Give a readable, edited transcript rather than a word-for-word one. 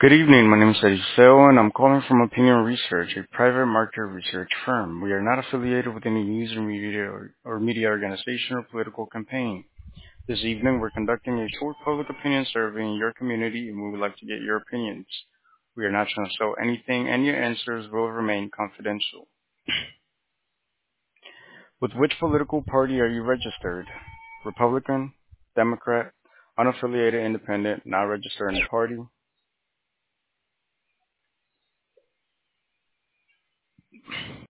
Good evening. My name is Eliseo, and I'm calling from Opinion Research, a private market research firm. We are not affiliated with any news or media organization or political campaign. This evening, we're conducting a short public opinion survey in your community, and we would like to get your opinions. We are not trying to sell anything, and your answers will remain confidential. With which political party are you registered? Republican, Democrat, unaffiliated, independent, not registered in a party,